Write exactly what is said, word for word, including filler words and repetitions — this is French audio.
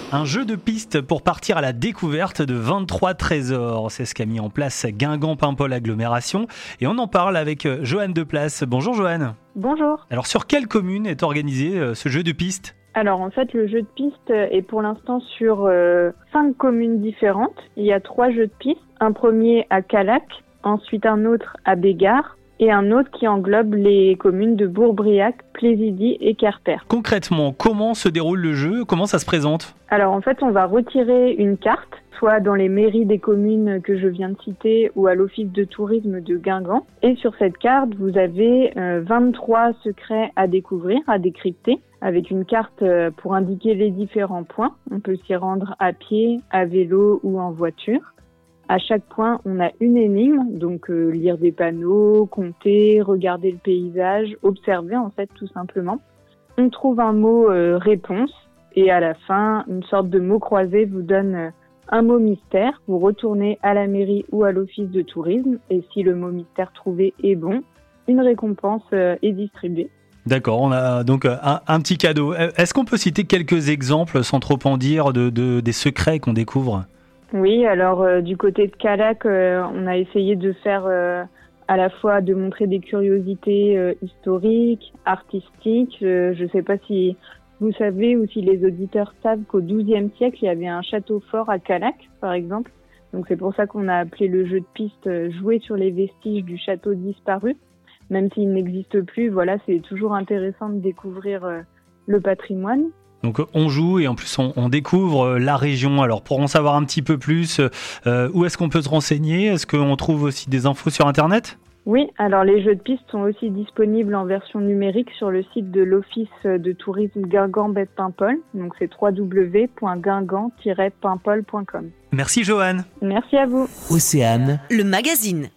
Un jeu de piste pour partir à la découverte de vingt-trois trésors. C'est ce qu'a mis en place Guingamp-Paimpol Agglomération. Et on en parle avec Joanne Deplace. Bonjour Joanne. Bonjour. Alors sur quelle commune est organisé ce jeu de piste ? Alors en fait, le jeu de piste est pour l'instant sur euh, cinq communes différentes. Il y a trois jeux de piste. Un premier à Callac, ensuite un autre à Bégard et un autre qui englobe les communes de Bourbriac, Plaisidie et Querpert. Concrètement, comment se déroule le jeu ? Comment ça se présente ? Alors en fait, on va retirer une carte, soit dans les mairies des communes que je viens de citer ou à l'office de tourisme de Guingamp. Et sur cette carte, vous avez euh, vingt-trois secrets à découvrir, à décrypter, avec une carte pour indiquer les différents points. On peut s'y rendre à pied, à vélo ou en voiture. À chaque point, on a une énigme, donc euh, lire des panneaux, compter, regarder le paysage, observer en fait tout simplement. On trouve un mot euh, réponse et à la fin, une sorte de mot croisé vous donne euh, un mot mystère. Vous retournez à la mairie ou à l'office de tourisme et si le mot mystère trouvé est bon, une récompense euh, est distribuée. D'accord, on a donc un, un petit cadeau. Est-ce qu'on peut citer quelques exemples, sans trop en dire, de, de, des secrets qu'on découvre ? Oui, alors euh, du côté de Callac, euh, on a essayé de faire euh, à la fois de montrer des curiosités euh, historiques, artistiques. Euh, je ne sais pas si vous savez ou si les auditeurs savent qu'au douzième siècle, il y avait un château fort à Callac, par exemple. Donc c'est pour ça qu'on a appelé le jeu de piste euh, jouer sur les vestiges du château disparu. Même s'il n'existe plus, voilà, c'est toujours intéressant de découvrir euh, le patrimoine. Donc on joue et en plus on, on découvre la région. Alors pour en savoir un petit peu plus, euh, où est-ce qu'on peut se renseigner ? Est-ce qu'on trouve aussi des infos sur Internet ? Oui, alors les jeux de piste sont aussi disponibles en version numérique sur le site de l'Office de tourisme Guingamp-Paimpol. Donc c'est w w w point guingamp tiret paimpol point com. Merci Joanne. Merci à vous. Océane, le magazine.